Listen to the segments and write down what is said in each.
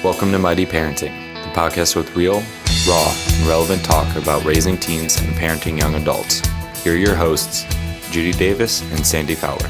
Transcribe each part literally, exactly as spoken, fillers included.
Welcome to Mighty Parenting, the podcast with real, raw, and relevant talk about raising teens and parenting young adults. Here are your hosts, Judy Davis and Sandy Fowler.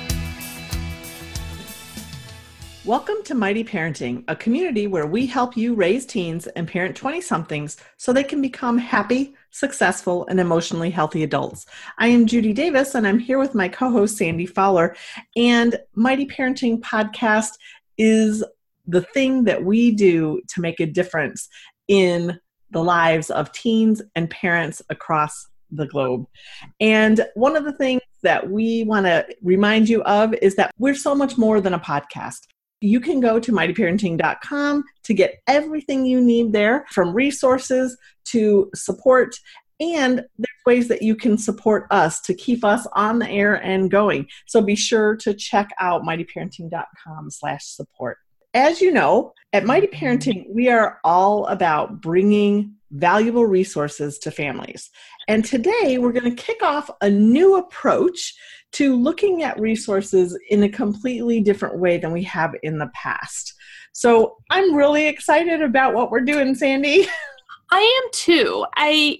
Welcome to Mighty Parenting, a community where we help you raise teens and parent twenty-somethings so they can become happy, successful, and emotionally healthy adults. I am Judy Davis, and I'm here with my co-host, Sandy Fowler. And Mighty Parenting Podcast is the thing that we do to make a difference in the lives of teens and parents across the globe. And one of the things that we want to remind you of is that we're so much more than a podcast. You can go to mighty parenting dot com to get everything you need there, from resources to support, and there's ways that you can support us to keep us on the air and going. So be sure to check out mighty parenting dot com slash support. As you know, at Mighty Parenting, we are all about bringing valuable resources to families. And today we're going to kick off a new approach to looking at resources in a completely different way than we have in the past. So I'm really excited about what we're doing, Sandy. I am too. I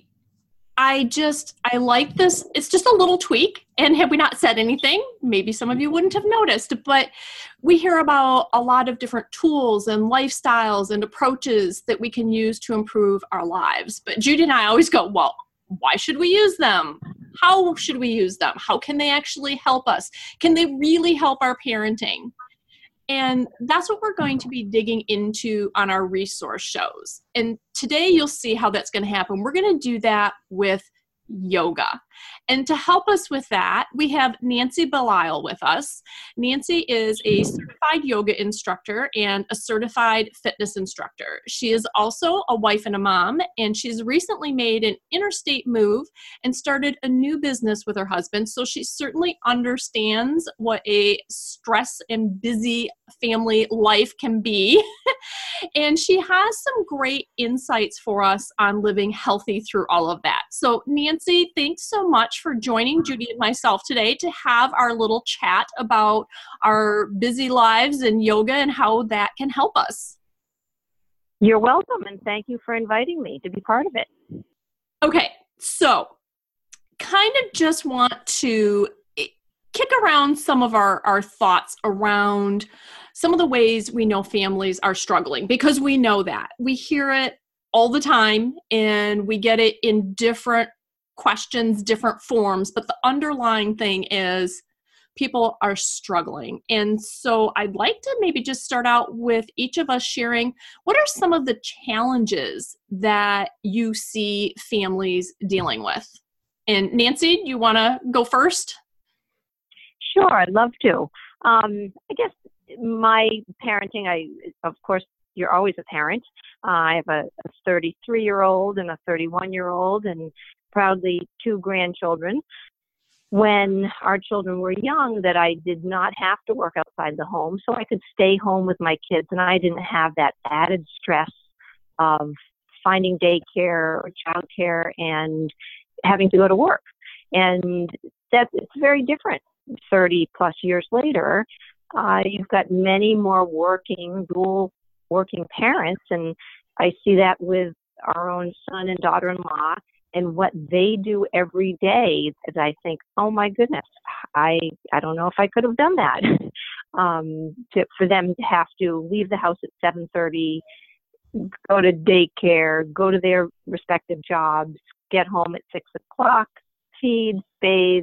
I just, I like this. It's just a little tweak. And had we not said anything, maybe some of you wouldn't have noticed, but we hear about a lot of different tools and lifestyles and approaches that we can use to improve our lives. But Judy and I always go, well, why should we use them? How should we use them? How can they actually help us? Can they really help our parenting? And that's what we're going to be digging into on our resource shows. And today you'll see how that's going to happen. We're going to do that with yoga. And to help us with that, we have Nancy Belisle with us. Nancy is a certified yoga instructor and a certified fitness instructor. She is also a wife and a mom, and she's recently made an interstate move and started a new business with her husband. So she certainly understands what a stress and busy family life can be. And she has some great insights for us on living healthy through all of that. So Nancy, thanks so much for joining Judy and myself today to have our little chat about our busy lives and yoga and how that can help us. You're welcome, and thank you for inviting me to be part of it. Okay, so kind of just want to kick around some of our, our thoughts around some of the ways we know families are struggling, because we know that. We hear it all the time, and we get it in different questions, different forms, but the underlying thing is people are struggling. And so I'd like to maybe just start out with each of us sharing, what are some of the challenges that you see families dealing with? And Nancy, do you want to go first? Sure, I'd love to. Um, I guess my parenting, I, of course, you're always a parent. Uh, I have a, a thirty-three-year-old and a thirty-one-year-old and proudly two grandchildren. When our children were young, that I did not have to work outside the home, so I could stay home with my kids, and I didn't have that added stress of finding daycare or childcare and having to go to work. And that it's very different. thirty plus years later, uh, you've got many more working, dual working parents. And I see that with our own son and daughter-in-law and what they do every day, that I think, oh my goodness, I, I don't know if I could have done that. um, to, for them to have to leave the house at seven thirty, go to daycare, go to their respective jobs, get home at six o'clock, feed, bathe,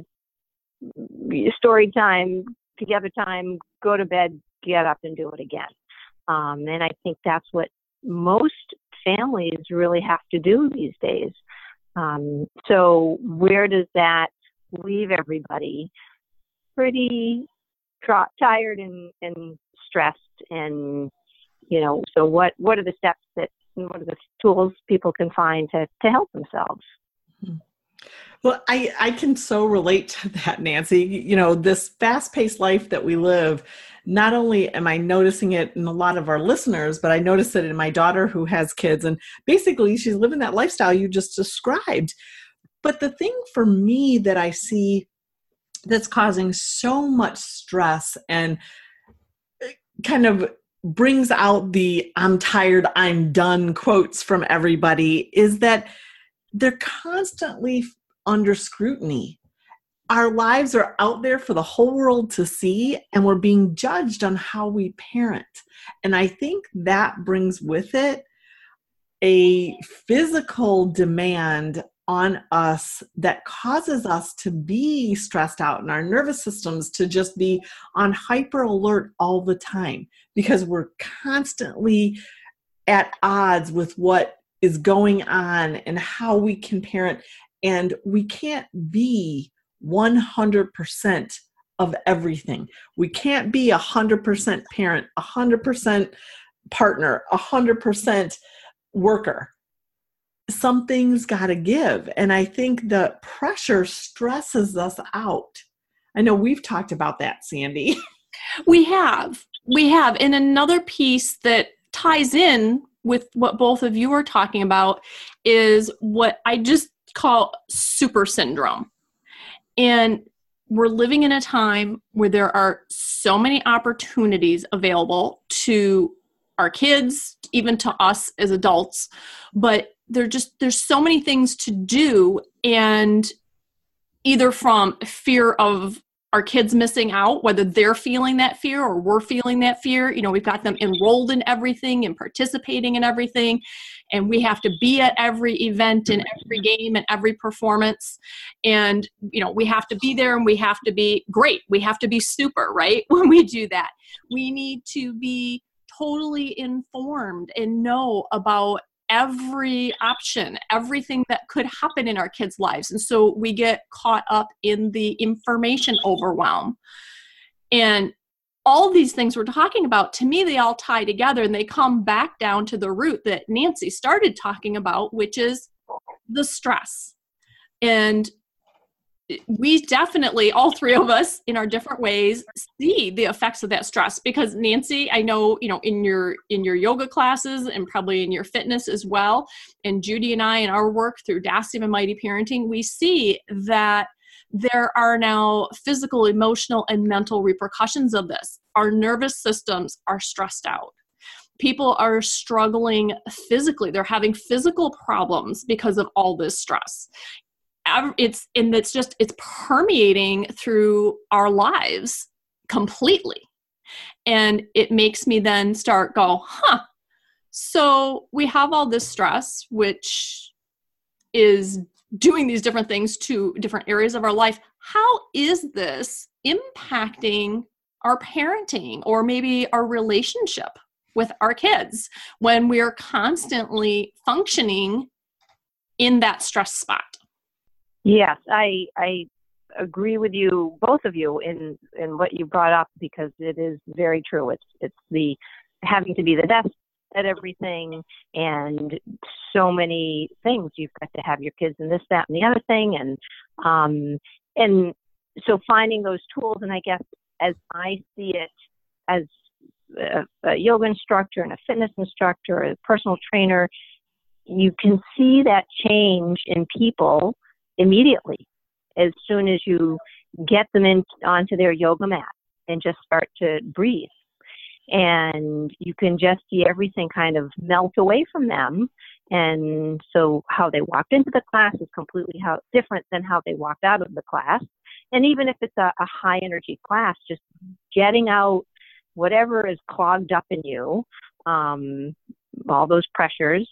story time, together time, go to bed, get up and do it again. Um, and I think that's what most families really have to do these days. Um, so where does that leave everybody? Pretty tra- tired and, and stressed. And, you know, so what, what are the steps that, what are the tools people can find to, to help themselves? Mm-hmm. Well, I, I can so relate to that, Nancy. You know, this fast-paced life that we live, not only am I noticing it in a lot of our listeners, but I notice it in my daughter who has kids. And basically, she's living that lifestyle you just described. But the thing for me that I see that's causing so much stress and kind of brings out the "I'm tired, I'm done" quotes from everybody is that they're constantly under scrutiny. Our lives are out there for the whole world to see, and we're being judged on how we parent. And I think that brings with it a physical demand on us that causes us to be stressed out and our nervous systems to just be on hyper alert all the time because we're constantly at odds with what is going on and how we can parent. And we can't be one hundred percent of everything. We can't be one hundred percent parent, one hundred percent partner, one hundred percent worker. Something's got to give. And I think the pressure stresses us out. I know we've talked about that, Sandy. We have. We have. And another piece that ties in with what both of you are talking about is what I just call super syndrome. And we're living in a time where there are so many opportunities available to our kids, even to us as adults, but there just there's so many things to do, and either from fear of our kids missing out, whether they're feeling that fear or we're feeling that fear, you know, we've got them enrolled in everything and participating in everything, and we have to be at every event and every game and every performance, and you know, we have to be there and we have to be great. We have to be super, right? When we do that, we need to be totally informed and know about every option, everything that could happen in our kids' lives. And so we get caught up in the information overwhelm. And all these things we're talking about, to me, they all tie together and they come back down to the root that Nancy started talking about, which is the stress. And we definitely, all three of us in our different ways, see the effects of that stress, because Nancy, I know, you know, in your, in your yoga classes and probably in your fitness as well. And Judy and I, in our work through DASIM and Mighty Parenting, we see that there are now physical, emotional, and mental repercussions of this. Our nervous systems are stressed out. People are struggling physically. They're having physical problems because of all this stress. It's, and it's just, it's permeating through our lives completely. And it makes me then start go, huh, so we have all this stress, which is doing these different things to different areas of our life. How is this impacting our parenting or maybe our relationship with our kids when we're constantly functioning in that stress spot? Yes, I I agree with you, both of you, in, in what you brought up, because it is very true. It's it's the having to be the best at everything, and so many things. You've got to have your kids in this, that, and the other thing, and um and so finding those tools. And I guess as I see it, as a, a yoga instructor and a fitness instructor, a personal trainer, you can see that change in people immediately as soon as you get them in onto their yoga mat and just start to breathe. And you can just see everything kind of melt away from them. And so how they walked into the class is completely how different than how they walked out of the class. And even if it's a, a high energy class, just getting out whatever is clogged up in you, um, all those pressures,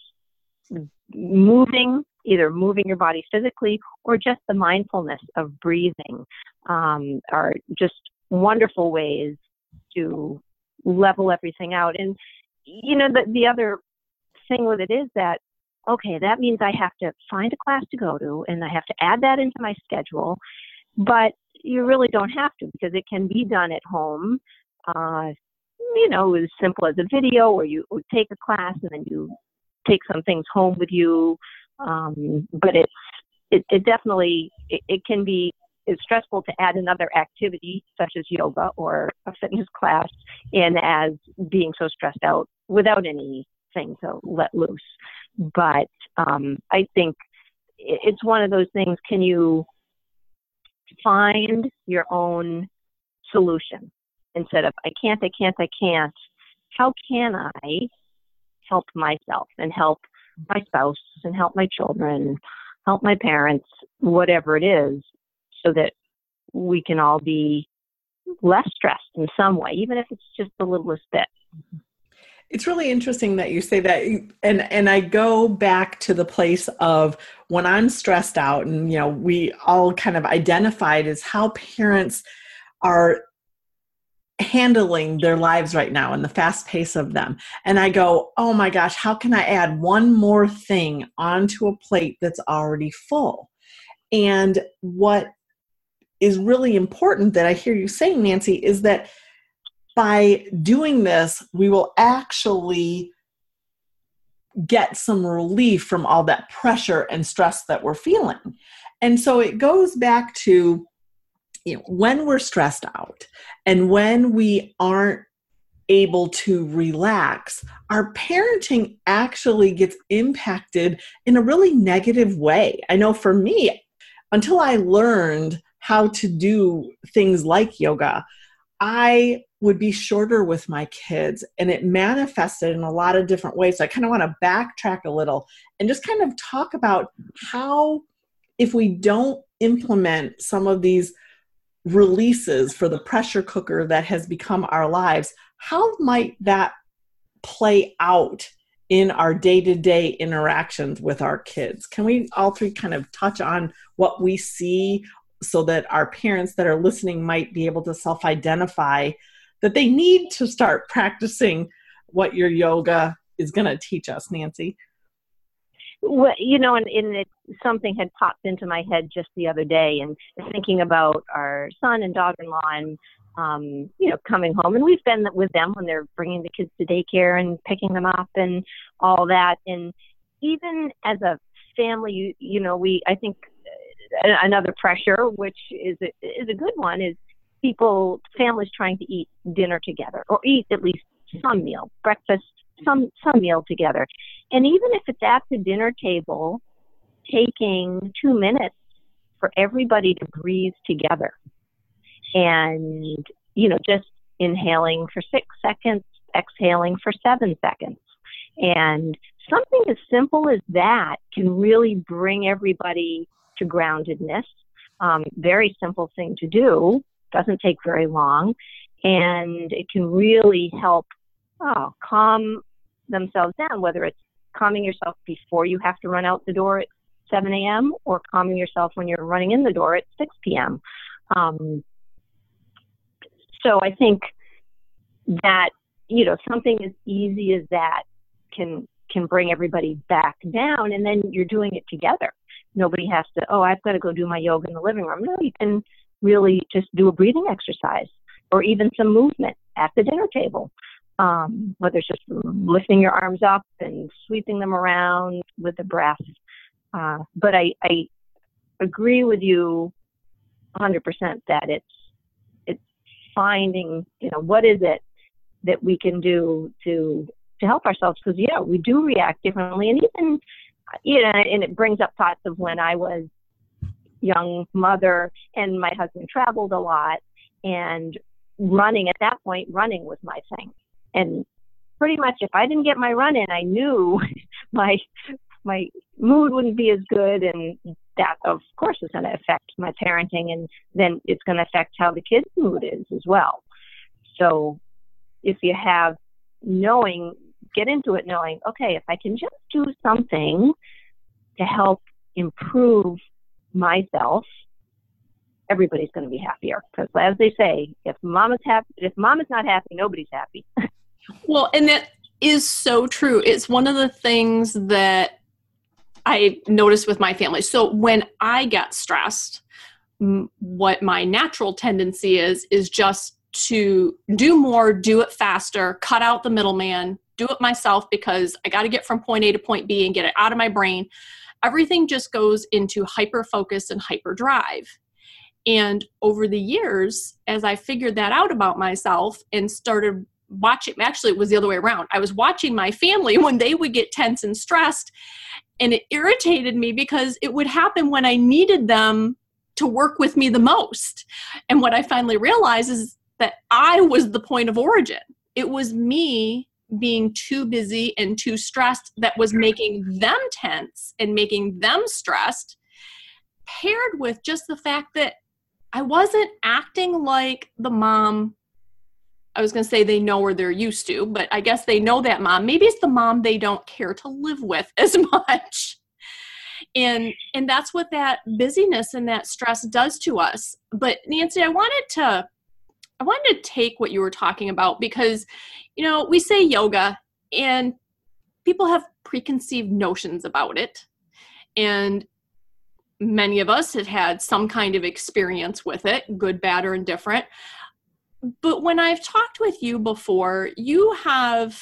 moving, either moving your body physically or just the mindfulness of breathing, um, are just wonderful ways to level everything out. And, you know, the, the other thing with it is that, okay, that means I have to find a class to go to and I have to add that into my schedule, but you really don't have to, because it can be done at home. Uh, you know, as simple as a video, or you would take a class and then you take some things home with you. Um, but it's, it, it definitely, it, it can be, it's stressful to add another activity such as yoga or a fitness class in as being so stressed out without anything to let loose. But um, I think it, it's one of those things, can you find your own solution instead of I can't, I can't, I can't, how can I help myself and help my spouse and help my children, help my parents, whatever it is, so that we can all be less stressed in some way, even if it's just the littlest bit. It's really interesting that you say that. And, and I go back to the place of when I'm stressed out, and, you know, we all kind of identified as how parents are handling their lives right now and the fast pace of them. And I go, oh my gosh, how can I add one more thing onto a plate that's already full? And what is really important that I hear you saying, Nancy, is that by doing this, we will actually get some relief from all that pressure and stress that we're feeling. And so it goes back to, you know, when we're stressed out and when we aren't able to relax, our parenting actually gets impacted in a really negative way. I know for me, until I learned how to do things like yoga, I would be shorter with my kids, and it manifested in a lot of different ways. So I kind of want to backtrack a little and just kind of talk about how, if we don't implement some of these releases for the pressure cooker that has become our lives, how might that play out in our day-to-day interactions with our kids? Can we all three kind of touch on what we see so that our parents that are listening might be able to self-identify that they need to start practicing what your yoga is going to teach us, Nancy? Well, you know, and, and it, something had popped into my head just the other day, and thinking about our son and daughter-in-law, and um, you know, coming home, and we've been with them when they're bringing the kids to daycare and picking them up and all that. And even as a family, you, you know, we, I think uh, another pressure, which is a, is a good one, is people, families trying to eat dinner together, or eat at least some meal, breakfast, some some meal together. And even if it's at the dinner table, taking two minutes for everybody to breathe together, and, you know, just inhaling for six seconds, exhaling for seven seconds. And something as simple as that can really bring everybody to groundedness. Um, very simple thing to do, doesn't take very long, and it can really help oh, calm themselves down, whether it's calming yourself before you have to run out the door at seven a.m. or calming yourself when you're running in the door at six p.m. Um, so I think that, you know, something as easy as that can can bring everybody back down, and then you're doing it together. Nobody has to, oh, I've got to go do my yoga in the living room. No, you can really just do a breathing exercise, or even some movement at the dinner table. Um, whether it's just lifting your arms up and sweeping them around with the breath. Uh, but I, I agree with you one hundred percent that it's it's finding, you know, what is it that we can do to to help ourselves, because, yeah, we do react differently. And even, you know, and it brings up thoughts of when I was young mother and my husband traveled a lot, and running, at that point, running was my thing. And pretty much if I didn't get my run in, I knew my my mood wouldn't be as good, and that, of course, is going to affect my parenting, and then it's going to affect how the kid's mood is as well. So if you have knowing, get into it knowing, okay, if I can just do something to help improve myself, everybody's going to be happier. Because as they say, if mama's happy, if mama's not happy, nobody's happy. Well, and that is so true. It's one of the things that I noticed with my family. So when I get stressed, m- what my natural tendency is, is just to do more, do it faster, cut out the middleman, do it myself, because I got to get from point A to point B and get it out of my brain. Everything just goes into hyper focus and hyper drive. And over the years, as I figured that out about myself and started watching, actually it was the other way around. I was watching my family when they would get tense and stressed, and it irritated me because it would happen when I needed them to work with me the most. And what I finally realized is that I was the point of origin. It was me being too busy and too stressed that was making them tense and making them stressed, paired with just the fact that I wasn't acting like the mom. I was going to say they know or they're used to, but I guess they know that mom. Maybe it's the mom they don't care to live with as much. And and that's what that busyness and that stress does to us. But Nancy, I wanted to I wanted to take what you were talking about because, you know, we say yoga and people have preconceived notions about it. And many of us have had some kind of experience with it, good, bad, or indifferent. But when I've talked with you before, you have,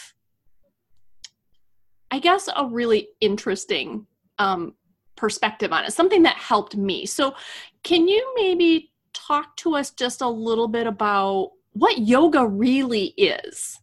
I guess, a really interesting um, perspective on it, something that helped me. So can you maybe talk to us just a little bit about what yoga really is?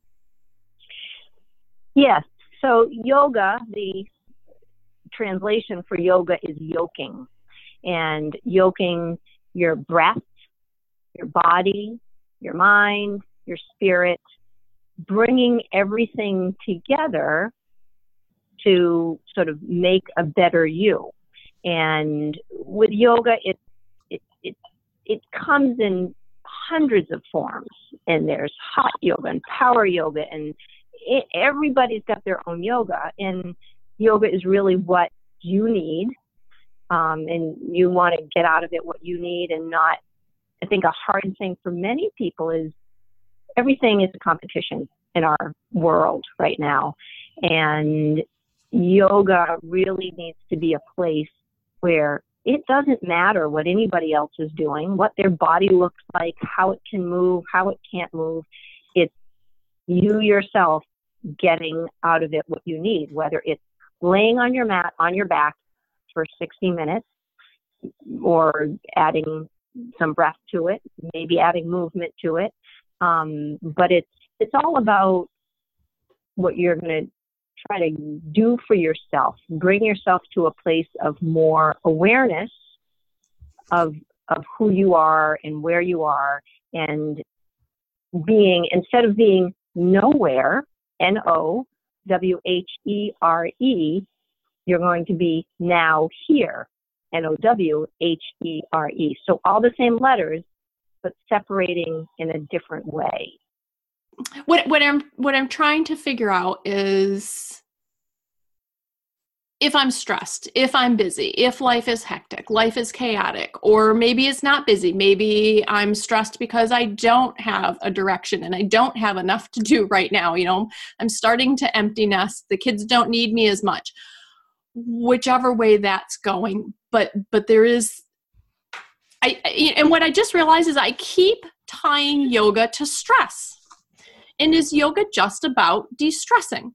Yes. So yoga, the translation for yoga is yoking, and yoking your breath, your body, your mind, your spirit, bringing everything together to sort of make a better you. And with yoga, it it it, it comes in hundreds of forms, and there's hot yoga and power yoga, and it, everybody's got their own yoga, and yoga is really what you need, um, and you want to get out of it what you need, and not, I think a hard thing for many people is everything is a competition in our world right now, and yoga really needs to be a place where it doesn't matter what anybody else is doing, what their body looks like, how it can move, how it can't move. It's you yourself getting out of it what you need, whether it's laying on your mat on your back for sixty minutes or adding some breath to it, maybe adding movement to it. Um, but it's it's all about what you're going to try to do for yourself. Bring yourself to a place of more awareness of of who you are and where you are, and being, instead of being nowhere, N O W H E R E, you're going to be now here, N O W H E R E. So all the same letters, but separating in a different way. What what I'm what I'm trying to figure out is if I'm stressed, if I'm busy, if life is hectic, life is chaotic, or maybe it's not busy. Maybe I'm stressed because I don't have a direction and I don't have enough to do right now. You know, I'm starting to empty nest. The kids don't need me as much. Whichever way that's going, but but there is, I and what I just realized is I keep tying yoga to stress. And is yoga just about de-stressing?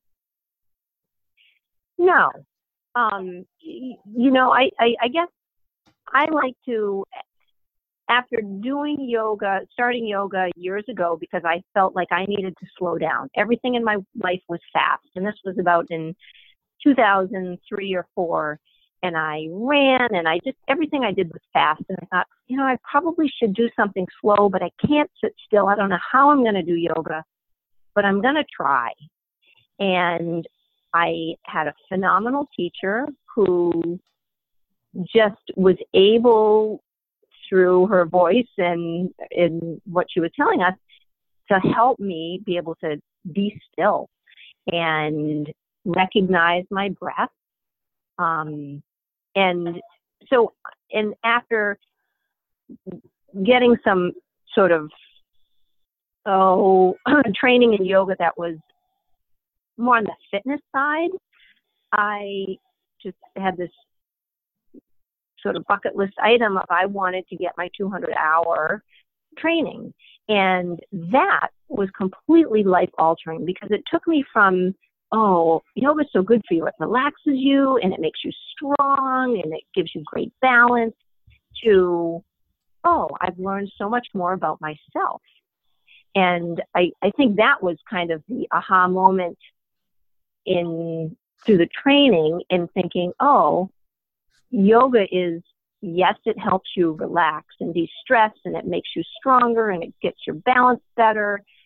No. Um, you know, I, I, I guess I like to, after doing yoga, starting yoga years ago, because I felt like I needed to slow down. Everything in my life was fast. And this was about in two thousand three or four. And I ran and I just, everything I did was fast. And I thought, you know, I probably should do something slow, but I can't sit still. I don't know how I'm going to do yoga, but I'm going to try. And I had a phenomenal teacher who just was able, through her voice and in what she was telling us, to help me be able to be still and recognize my breath. Um, and so, and after getting some sort of, oh, training in yoga that was more on the fitness side, I just had this sort of bucket list item of I wanted to get my two hundred hour training. And that was completely life altering, because it took me from, oh, yoga's so good for you. It relaxes you and it makes you strong and it gives you great balance, to, oh, I've learned so much more about myself. And I, I think that was kind of the aha moment in through the training, in thinking, oh, yoga is, yes, it helps you relax and de-stress and it makes you stronger and it gets your balance better.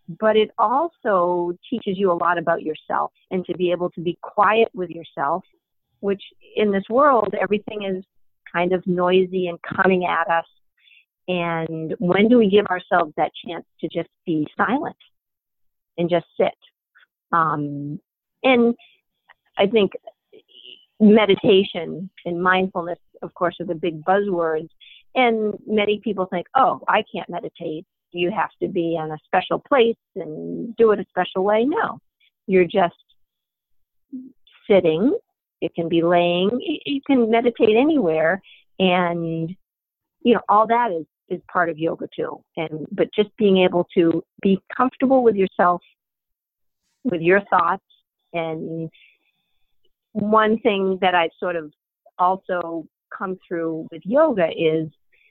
but it also teaches you a lot about yourself, and to be able to be quiet with yourself, which in this world, everything is kind of noisy and coming at us. And when do we give ourselves that chance to just be silent and just sit? Um, and I think meditation and mindfulness, of course, are the big buzzwords. And many people think, oh, I can't meditate. You have to be in a special place and do it a special way. No, you're just sitting. It can be laying. You can meditate anywhere. And, you know, all that is, is part of yoga too. And, but just being able to be comfortable with yourself, with your thoughts. And one thing that I've sort of also come through with yoga is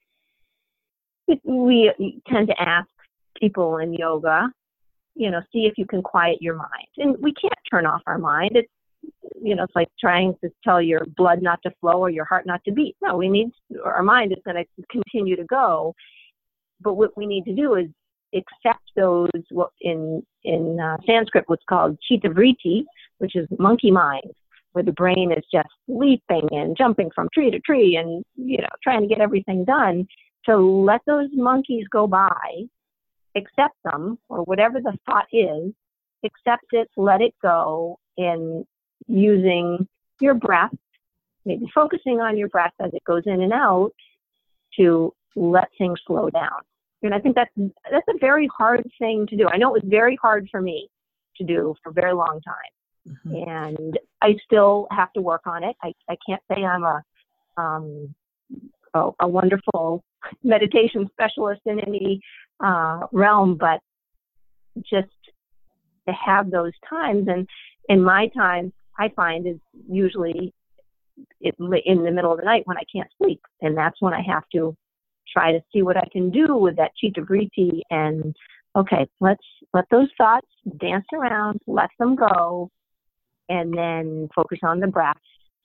we tend to ask people in yoga, you know, see if you can quiet your mind. And we can't turn off our mind. It's, you know, it's like trying to tell your blood not to flow or your heart not to beat. No, we need, our mind is going to continue to go. But what we need to do is accept those, what in, in uh, Sanskrit, what's called chitta vritti, which is monkey mind, where the brain is just leaping and jumping from tree to tree and, you know, trying to get everything done. To let those monkeys go by, accept them, or whatever the thought is, accept it, let it go, and using your breath, maybe focusing on your breath as it goes in and out, to let things slow down. And I think that's, that's a very hard thing to do. I know it was very hard for me to do for a very long time. Mm-hmm. And I still have to work on it. I, I can't say I'm a, um, a, a wonderful meditation specialist in any uh, realm, but just to have those times. And in my time, I find is usually it, in the middle of the night when I can't sleep. And that's when I have to try to see what I can do with that chitta vritti. And okay, let's let those thoughts dance around, let them go, and then focus on the breath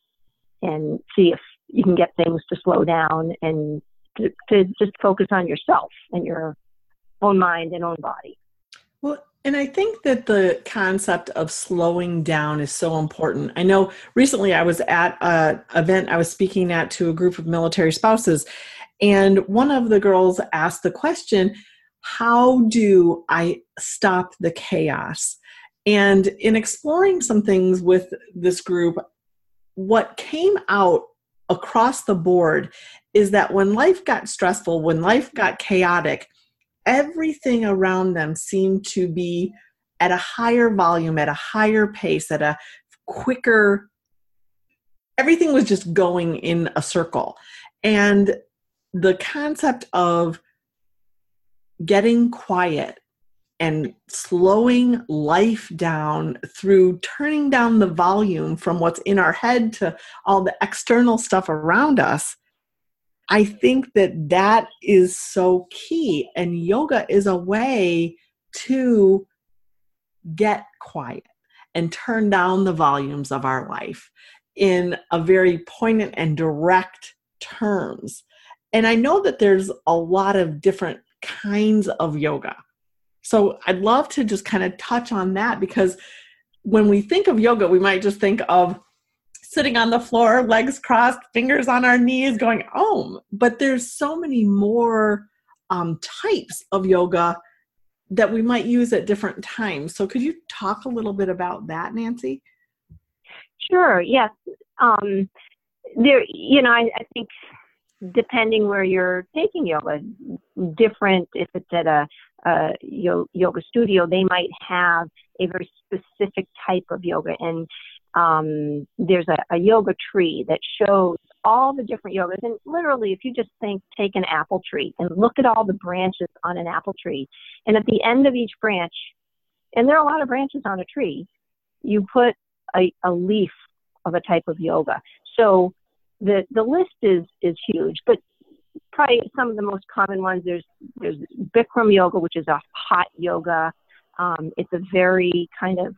and see if you can get things to slow down and to, to just focus on yourself and your own mind and own body. Well, and I think that the concept of slowing down is so important. I know recently I was at an event I was speaking at to a group of military spouses, and one of the girls asked the question, how do I stop the chaos? And in exploring some things with this group, what came out across the board is that when life got stressful, when life got chaotic, everything around them seemed to be at a higher volume, at a higher pace, at a quicker, everything was just going in a circle. And the concept of getting quiet and slowing life down through turning down the volume from what's in our head to all the external stuff around us, I think that that is so key. And yoga is a way to get quiet and turn down the volumes of our life in a very poignant and direct terms. And I know that there's a lot of different kinds of yoga. So I'd love to just kind of touch on that, because when we think of yoga, we might just think of sitting on the floor, legs crossed, fingers on our knees, going, oh, but there's so many more um, types of yoga that we might use at different times. So could you talk a little bit about that, Nancy? Sure, yes. Um, there, you know, I, I think depending where you're taking yoga, different, if it's at a, a yoga studio, they might have a very specific type of yoga. And um, there's a, a yoga tree that shows all the different yogas. And literally, if you just think, take an apple tree and look at all the branches on an apple tree. And at the end of each branch, and there are a lot of branches on a tree, you put a, a leaf of a type of yoga. So the, the list is, is huge, but probably some of the most common ones, there's, there's Bikram yoga, which is a hot yoga. Um, it's a very kind of,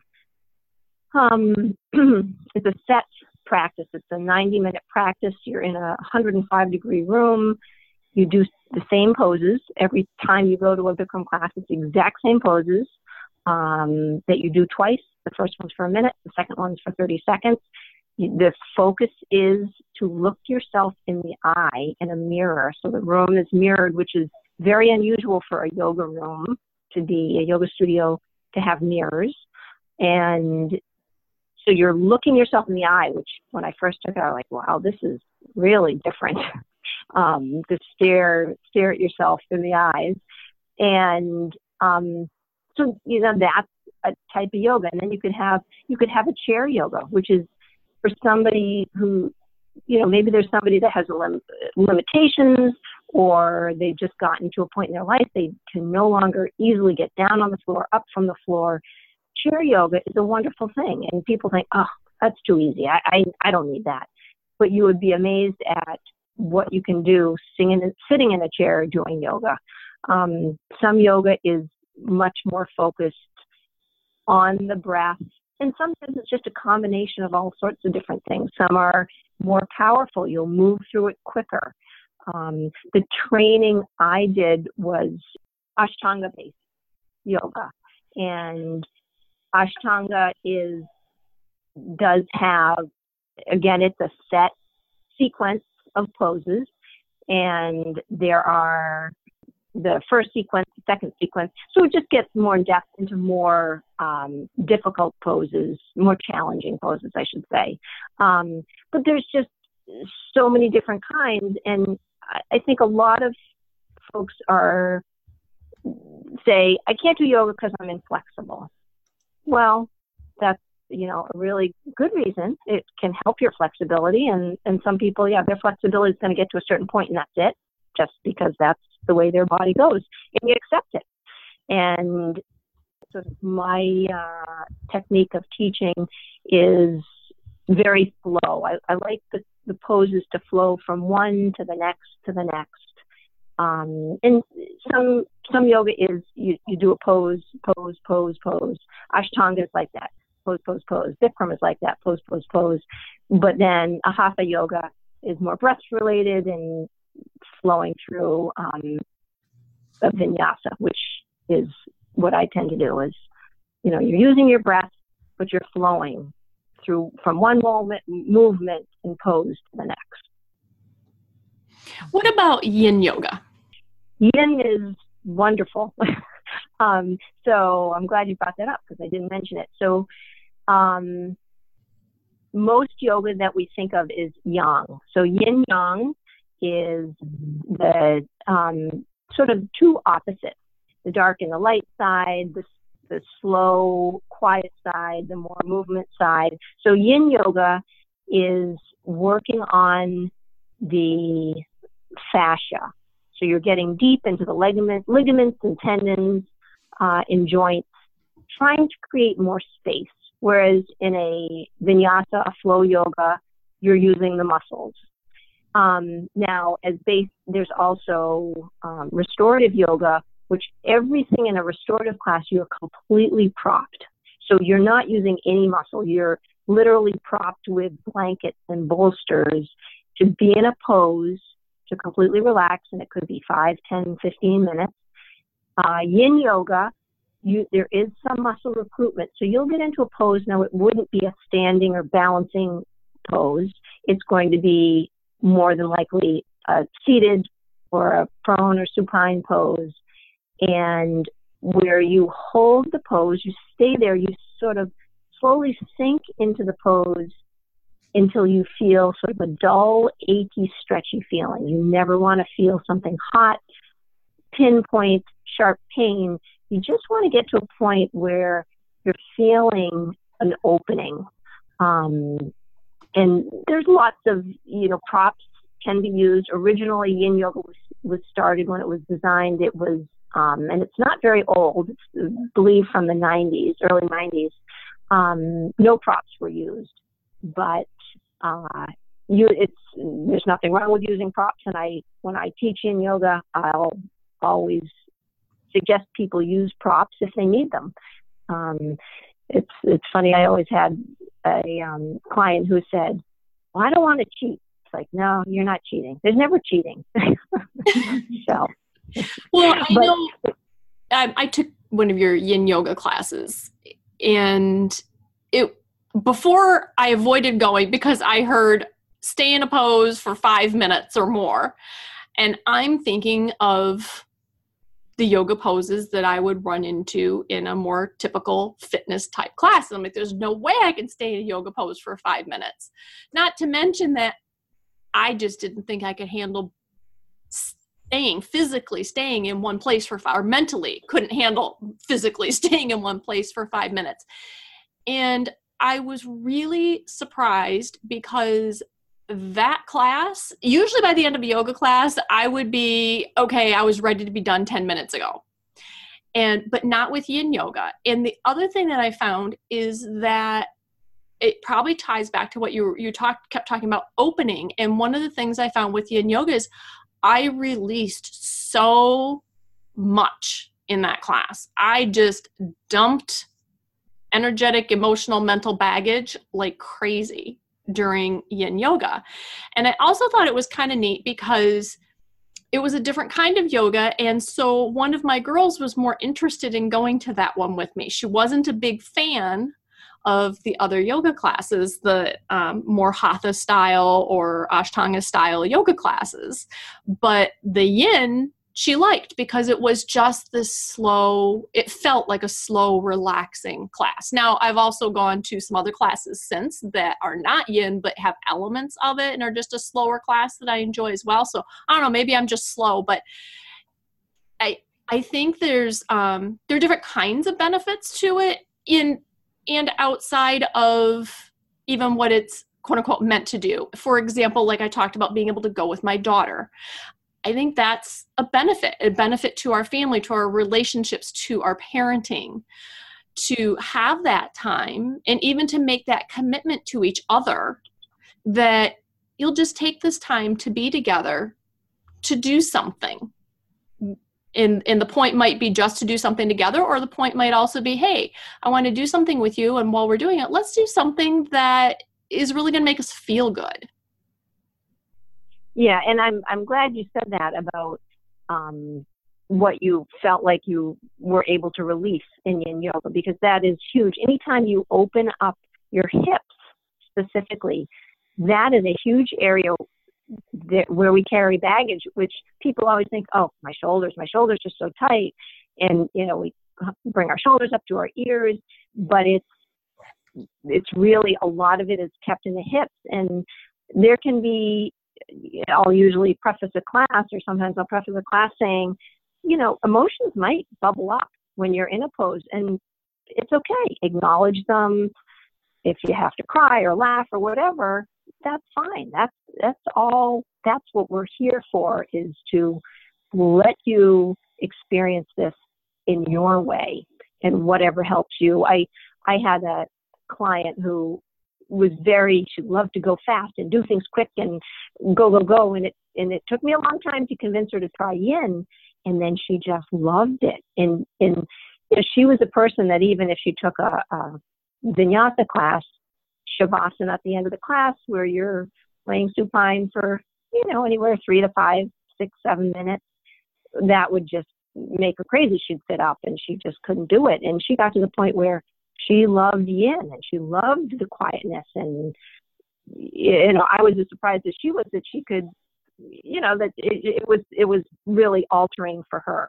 um, it's a set practice. It's a ninety minute practice. You're in a one hundred five degree room. You do the same poses every time you go to a Bikram class. It's the exact same poses. um, that you do twice. The first one's for a minute. The second one's for thirty seconds. The focus is to look yourself in the eye in a mirror. So the room is mirrored, which is very unusual for a yoga room to be, a yoga studio to have mirrors. And so you're looking yourself in the eye, which when I first took it, I was like, wow, this is really different. um, to stare, stare at yourself in the eyes. And um, so, you know, that's a type of yoga. And then you could have, you could have a chair yoga, which is for somebody who, you know, maybe there's somebody that has a lim- limitations, or they've just gotten to a point in their life they can no longer easily get down on the floor, up from the floor. Chair yoga is a wonderful thing. And people think, oh, that's too easy. I, I, I don't need that. But you would be amazed at what you can do singing, sitting in a chair doing yoga. Um, some yoga is much more focused on the breath. And sometimes it's just a combination of all sorts of different things. Some are more powerful. You'll move through it quicker. Um, the training I did was Ashtanga-based yoga. And Ashtanga is, does have, again, it's a set sequence of poses. And there are the first sequence, the second sequence. So it just gets more in depth into more um, difficult poses, more challenging poses, I should say. Um, but there's just so many different kinds. And I think a lot of folks are, say, I can't do yoga because I'm inflexible. Well, that's, you know, a really good reason. It can help your flexibility. And, and some people, yeah, their flexibility is going to get to a certain point and that's it, just because that's the way their body goes, and you accept it. And so my uh, technique of teaching is very flow. I, I like the, the poses to flow from one to the next to the next. Um, and some some yoga is you, you do a pose, pose, pose, pose. Ashtanga is like that. Pose, pose, pose. Bikram is like that. Pose, pose, pose. But then a Hatha yoga is more breath related and flowing through um, a vinyasa, which is what I tend to do. Is, you know, you're using your breath, but you're flowing through from one moment, movement and pose to the next. What about yin yoga? Yin is wonderful. um, so I'm glad you brought that up because I didn't mention it. So um, most yoga that we think of is yang. So yin yang is the um, sort of two opposites, the dark and the light side, the, the slow, quiet side, the more movement side. So yin yoga is working on the fascia. So you're getting deep into the ligament, ligaments and tendons uh, in joints, trying to create more space. Whereas in a vinyasa, a flow yoga, you're using the muscles. Um, now, as base, there's also um, restorative yoga, which everything in a restorative class, you're completely propped. So you're not using any muscle. You're literally propped with blankets and bolsters to be in a pose, to completely relax, and it could be five, ten, fifteen minutes. Uh, yin yoga, you, there is some muscle recruitment. So you'll get into a pose. Now, it wouldn't be a standing or balancing pose. It's going to be more than likely a seated or a prone or supine pose. And where you hold the pose, you stay there, you sort of slowly sink into the pose until you feel sort of a dull, achy, stretchy feeling. You never want to feel something hot, pinpoint, sharp pain. You just want to get to a point where you're feeling an opening. Um, and there's lots of, you know, props can be used. Originally, yin yoga was, was started when it was designed. It was, um, and it's not very old, it's, I believe from the nineties, early nineties. Um, no props were used, but uh, you, it's, there's nothing wrong with using props. And I, when I teach yin yoga, I'll always suggest people use props if they need them. Um, it's, it's funny. I always had a um, client who said, well, I don't want to cheat. It's like, no, you're not cheating. There's never cheating. So, well, I but, know I, I took one of your yin yoga classes, and it before I avoided going because I heard stay in a pose for five minutes or more. And I'm thinking of the yoga poses that I would run into in a more typical fitness type class. I'm like, there's no way I can stay in a yoga pose for five minutes. Not to mention that I just didn't think I could handle staying physically staying in one place for five, or mentally couldn't handle physically staying in one place for five minutes. And I was really surprised because that class, usually by the end of a yoga class, I would be, okay, I was ready to be done ten minutes ago. And, but not with yin yoga. And the other thing that I found is that it probably ties back to what you, you talked, kept talking about opening. And one of the things I found with yin yoga is I released so much in that class. I just dumped energetic, emotional, mental baggage like crazy during yin yoga. And I also thought it was kind of neat because it was a different kind of yoga. And so one of my girls was more interested in going to that one with me. She wasn't a big fan of the other yoga classes, the um, more hatha style or ashtanga style yoga classes. But the yin she liked because it was just this slow, it felt like a slow, relaxing class. Now, I've also gone to some other classes since that are not yin, but have elements of it and are just a slower class that I enjoy as well. So I don't know, maybe I'm just slow, but I I think there's, um, there are different kinds of benefits to it in and outside of even what it's quote unquote meant to do. For example, like I talked about being able to go with my daughter. I think that's a benefit, a benefit to our family, to our relationships, to our parenting, to have that time and even to make that commitment to each other that you'll just take this time to be together, to do something. And, and the point might be just to do something together, or the point might also be, hey, I want to do something with you. And while we're doing it, let's do something that is really going to make us feel good. Yeah, and I'm I'm glad you said that about um, what you felt like you were able to release in yin yoga, because that is huge. Anytime you open up your hips specifically, that is a huge area that, where we carry baggage, which people always think, oh, my shoulders, my shoulders are so tight, and you know we bring our shoulders up to our ears, but it's it's really a lot of it is kept in the hips, and there can be. I'll usually preface a class, or sometimes I'll preface a class saying, you know, emotions might bubble up when you're in a pose, and it's okay. Acknowledge them. If you have to cry or laugh or whatever, that's fine. That's that's all. That's what we're here for, is to let you experience this in your way and whatever helps you. I I had a client who was very, she loved to go fast and do things quick and go, go, go. And it, and it took me a long time to convince her to try yin. And then she just loved it. And, and you know, she was a person that even if she took a, a vinyasa class, shavasana at the end of the class, where you're laying supine for, you know, anywhere three to five, six, seven minutes, that would just make her crazy. She'd sit up and she just couldn't do it. And she got to the point where she loved yin and she loved the quietness. And, you know, I was as surprised as she was that she could, you know, that it, it was, it was really altering for her.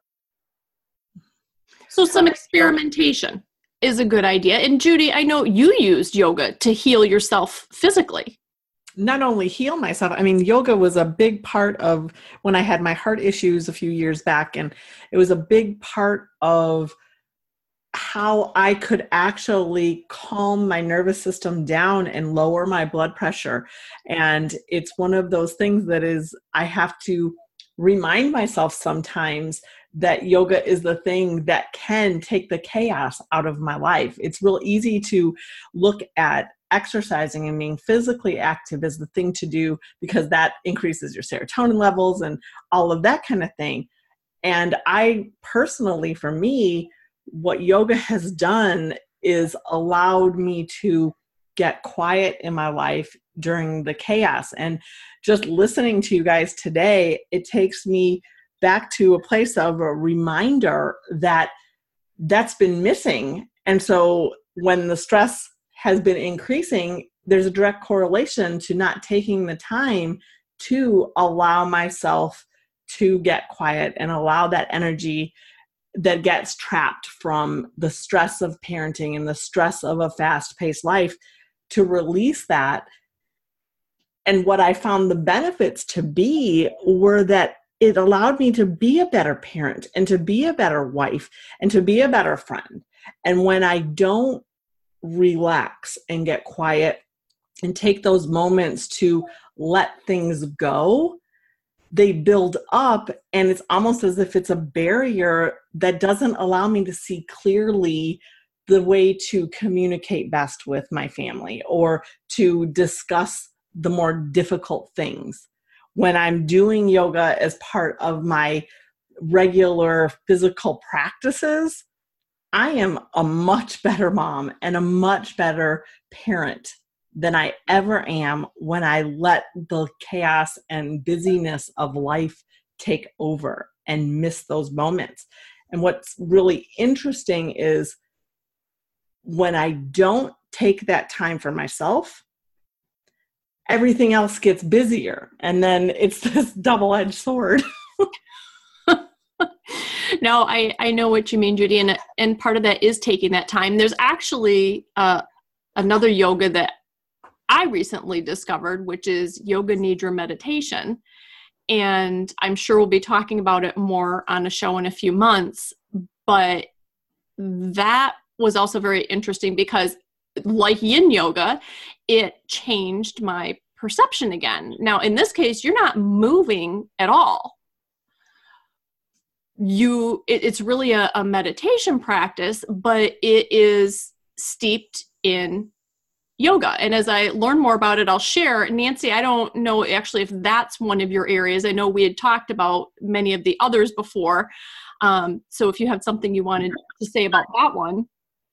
So some experimentation is a good idea. And Judy, I know you used yoga to heal yourself physically. Not only heal myself, I mean, yoga was a big part of when I had my heart issues a few years back. And it was a big part of how I could actually calm my nervous system down and lower my blood pressure. And it's one of those things that is, I have to remind myself sometimes that yoga is the thing that can take the chaos out of my life. It's real easy to look at exercising and being physically active as the thing to do because that increases your serotonin levels and all of that kind of thing. And I personally, for me, what yoga has done is allowed me to get quiet in my life during the chaos. And just listening to you guys today, it takes me back to a place of a reminder that that's been missing. And so when the stress has been increasing, there's a direct correlation to not taking the time to allow myself to get quiet and allow that energy that gets trapped from the stress of parenting and the stress of a fast-paced life to release that. And what I found the benefits to be were that it allowed me to be a better parent and to be a better wife and to be a better friend. And when I don't relax and get quiet and take those moments to let things go, they build up, and it's almost as if it's a barrier that doesn't allow me to see clearly the way to communicate best with my family or to discuss the more difficult things. When I'm doing yoga as part of my regular physical practices, I am a much better mom and a much better parent than I ever am when I let the chaos and busyness of life take over and miss those moments. And what's really interesting is when I don't take that time for myself, everything else gets busier. And then it's this double-edged sword. No, I, I know what you mean, Judy. And, and part of that is taking that time. There's actually uh, another yoga that I recently discovered, which is Yoga Nidra meditation. And I'm sure we'll be talking about it more on a show in a few months. But that was also very interesting because, like yin yoga, it changed my perception again. Now, in this case, you're not moving at all. You, it, it's really a, a meditation practice, but it is steeped in yoga. And as I learn more about it, I'll share. Nancy, I don't know actually if that's one of your areas. I know we had talked about many of the others before. Um, so if you have something you wanted to say about that one.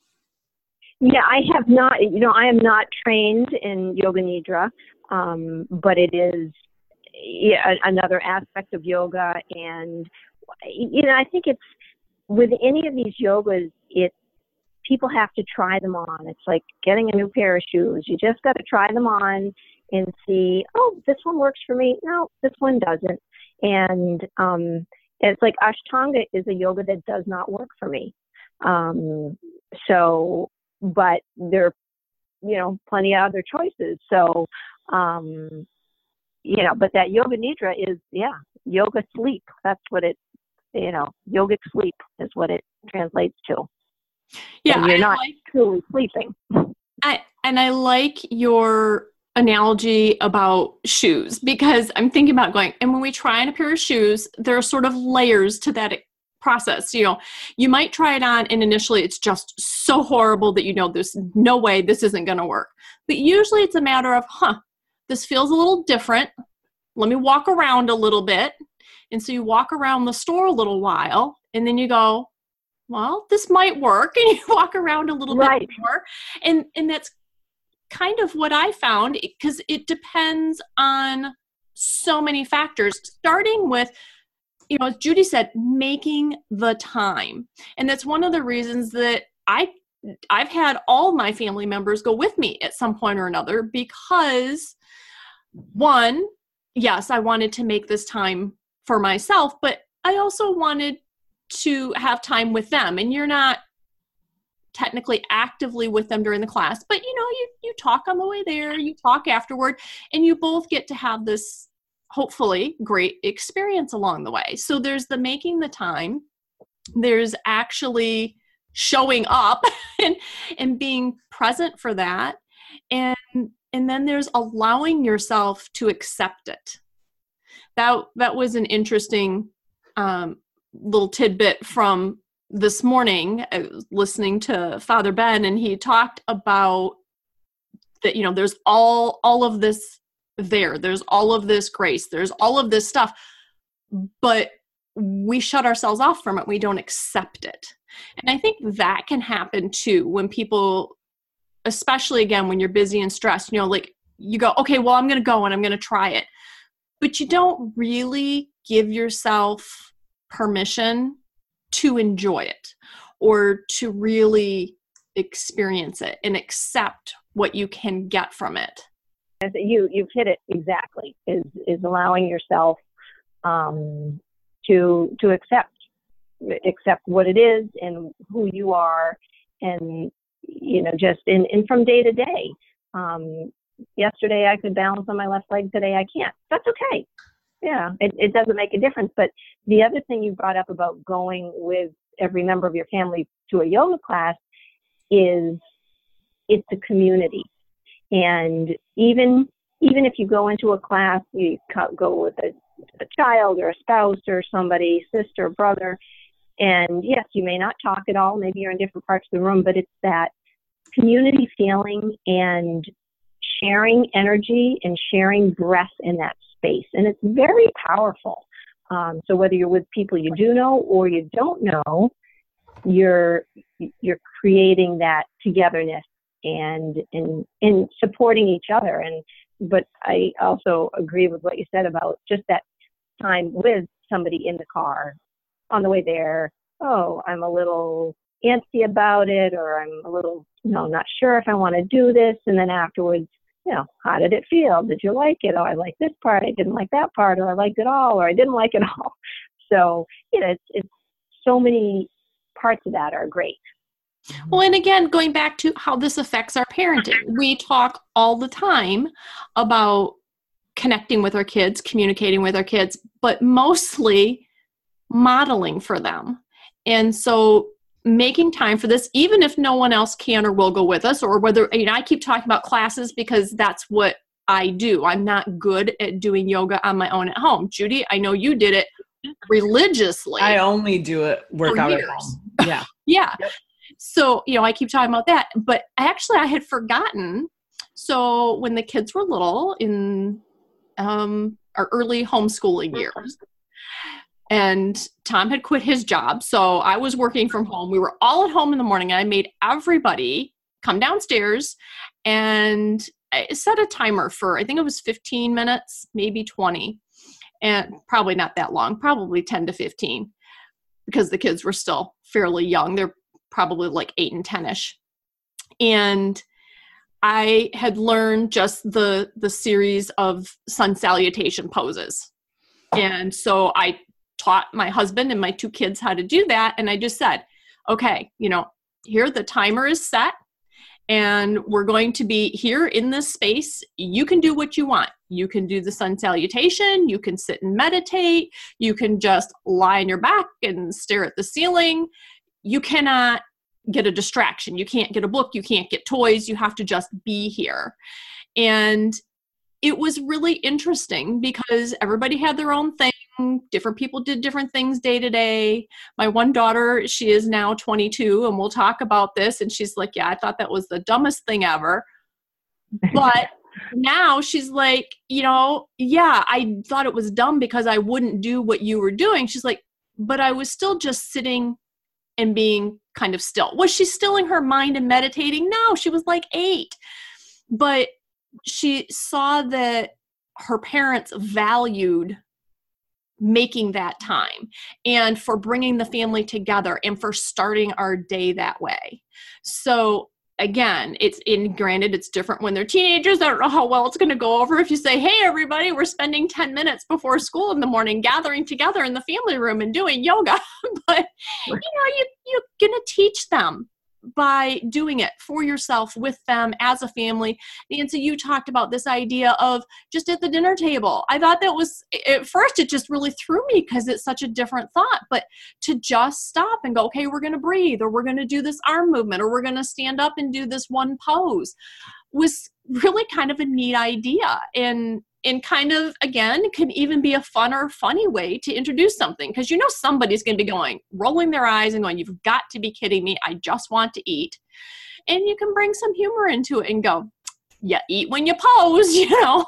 Yeah, I have not, you know, I am not trained in Yoga Nidra, um, but it is yeah, another aspect of yoga. And, you know, I think it's, with any of these yogas, it's, people have to try them on. It's like getting a new pair of shoes. You just got to try them on and see, oh, this one works for me. No, this one doesn't. And um, it's like Ashtanga is a yoga that does not work for me. Um, so, but there are, you know, plenty of other choices. So, um, you know, but that Yoga Nidra is, yeah, yoga sleep. That's what it, you know, yogic sleep is what it translates to. Yeah, and you're I not like, truly sleeping. I and I like your analogy about shoes, because I'm thinking about going, and when we try on a pair of shoes, there are sort of layers to that process. You know, you might try it on and initially it's just so horrible that you know there's no way this isn't going to work. But usually it's a matter of, huh, this feels a little different. Let me walk around a little bit. And so you walk around the store a little while and then you go, well, this might work. And you walk around a little right. bit more. And, and that's kind of what I found, because it depends on so many factors, starting with, you know, as Judy said, making the time. And that's one of the reasons that I, I've had all my family members go with me at some point or another, because one, yes, I wanted to make this time for myself, but I also wanted to have time with them. And you're not technically actively with them during the class, but you know, you, you talk on the way there, you talk afterward, and you both get to have this hopefully great experience along the way. So there's the making the time, there's actually showing up and, and being present for that. And, and then there's allowing yourself to accept it. That, that was an interesting um, little tidbit from this morning. I was listening to Father Ben, and he talked about that, you know, there's all, all of this there, there's all of this grace, there's all of this stuff, but we shut ourselves off from it. We don't accept it. And I think that can happen too when people, especially again, when you're busy and stressed, you know, like you go, okay, well, I'm going to go and I'm going to try it, but you don't really give yourself permission to enjoy it, or to really experience it and accept what you can get from it. You, you've hit it exactly, is, is allowing yourself um, to, to accept, accept what it is and who you are, and, you know, just in, in from day to day. Um, yesterday I could balance on my left leg, today I can't. That's okay. Yeah, it, it doesn't make a difference. But the other thing you brought up about going with every member of your family to a yoga class is it's a community. And even even if you go into a class, you go with a, a child or a spouse or somebody, sister, brother, and yes, you may not talk at all. Maybe you're in different parts of the room, but it's that community feeling and sharing energy and sharing breath in that space. And it's very powerful. Um, so whether you're with people you do know or you don't know, you're you're creating that togetherness and and and supporting each other. And but I also agree with what you said about just that time with somebody in the car on the way there. Oh, I'm a little antsy about it, or I'm a little, you know, not sure if I want to do this. And then afterwards, you know, how did it feel? Did you like it? Oh, I like this part. I didn't like that part, or I liked it all, or I didn't like it all. So, you know, it's, it's so many parts of that are great. Well, and again, going back to how this affects our parenting, we talk all the time about connecting with our kids, communicating with our kids, but mostly modeling for them. And so making time for this, even if no one else can or will go with us, or whether, you know, I keep talking about classes because that's what I do. I'm not good at doing yoga on my own at home. Judy, I know you did it religiously. I only do it workout at home. Yeah. Yeah. Yep. So, you know, I keep talking about that, but actually I had forgotten. So when the kids were little in um, our early homeschooling years, and Tom had quit his job, so I was working from home. We were all at home in the morning, and I made everybody come downstairs, and I set a timer for, I think it was fifteen minutes, maybe twenty, and probably not that long, probably ten to fifteen, because the kids were still fairly young. They're probably like eight and ten-ish. And I had learned just the the series of sun salutation poses. And so I taught my husband and my two kids how to do that. And I just said, okay, you know, here the timer is set, and we're going to be here in this space. You can do what you want. You can do the sun salutation. You can sit and meditate. You can just lie on your back and stare at the ceiling. You cannot get a distraction. You can't get a book. You can't get toys. You have to just be here. And it was really interesting because everybody had their own thing. Different people did different things day to day. My one daughter, she is now twenty-two, and we'll talk about this. And she's like, yeah, I thought that was the dumbest thing ever. But now she's like, you know, yeah, I thought it was dumb because I wouldn't do what you were doing. She's like, but I was still just sitting and being kind of still. Was she stilling her mind and meditating? No, she was like eight. But she saw that her parents valued making that time and for bringing the family together and for starting our day that way. So again, it's in granted, it's different when they're teenagers. I don't know how well it's going to go over if you say, hey, everybody, we're spending ten minutes before school in the morning, gathering together in the family room and doing yoga. But, you know, you, you're going to teach them by doing it for yourself with them as a family. Nancy, you talked about this idea of just at the dinner table. I thought that was, at first it just really threw me because it's such a different thought, but to just stop and go, okay, we're going to breathe, or we're going to do this arm movement, or we're going to stand up and do this one pose was really kind of a neat idea. And and kind of, again, can even be a fun or funny way to introduce something, because you know somebody's going to be going, rolling their eyes and going, you've got to be kidding me. I just want to eat. And you can bring some humor into it and go, yeah, eat when you pose, you know.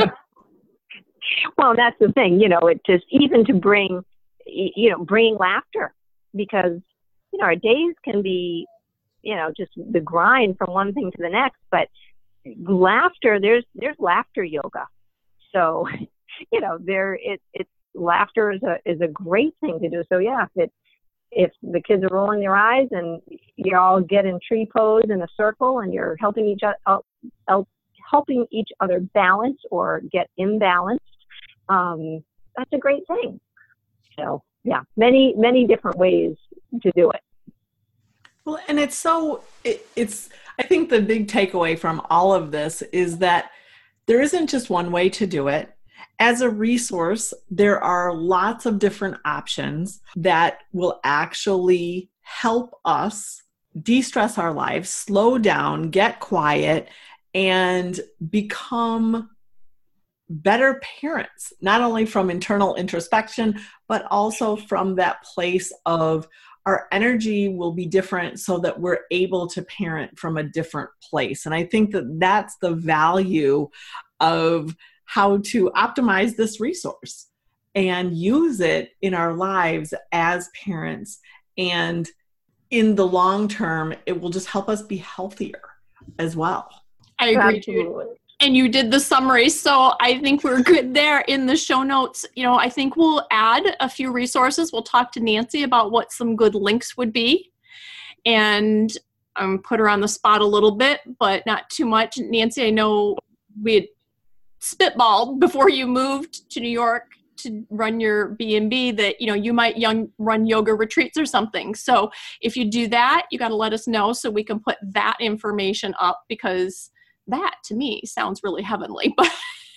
Well, that's the thing, you know, it just even to bring, you know, bringing laughter, because, you know, our days can be, you know, just the grind from one thing to the next, but laughter, there's, there's laughter yoga. So, you know, there it it's laughter is a is a great thing to do. So yeah, if it if the kids are rolling their eyes and you all get in tree pose in a circle and you're helping each other, helping each other balance or get imbalanced, um, that's a great thing. So yeah, many, many different ways to do it. Well, and it's so, it, it's, I think the big takeaway from all of this is that there isn't just one way to do it. As a resource, there are lots of different options that will actually help us de-stress our lives, slow down, get quiet, and become better parents, not only from internal introspection, but also from that place of our energy will be different so that we're able to parent from a different place. And I think that that's the value of how to optimize this resource and use it in our lives as parents. And in the long term, it will just help us be healthier as well. I agree, Jude. And you did the summary, so I think we're good there. In the show notes, you know, I think we'll add a few resources. We'll talk to Nancy about what some good links would be. And um, put her on the spot a little bit, but not too much. Nancy, I know we had spitballed before you moved to New York to run your B and B that, you know, you might young, run yoga retreats or something. So if you do that, you got to let us know so we can put that information up, because that to me sounds really heavenly. But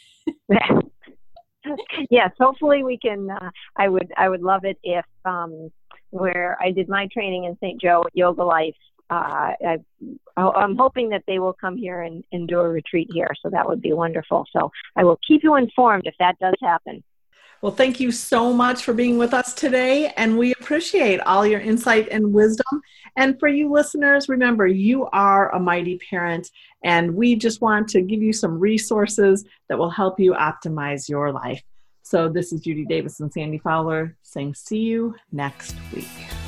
yes, hopefully we can, uh, I would, I would love it if, um, where I did my training in Saint Joe at Yoga Life, uh, I, I'm hoping that they will come here and, and do a retreat here. So that would be wonderful. So I will keep you informed if that does happen. Well, thank you so much for being with us today, and we appreciate all your insight and wisdom. And for you listeners, remember, you are a mighty parent, and we just want to give you some resources that will help you optimize your life. So this is Judy Davis and Sandy Fowler saying see you next week.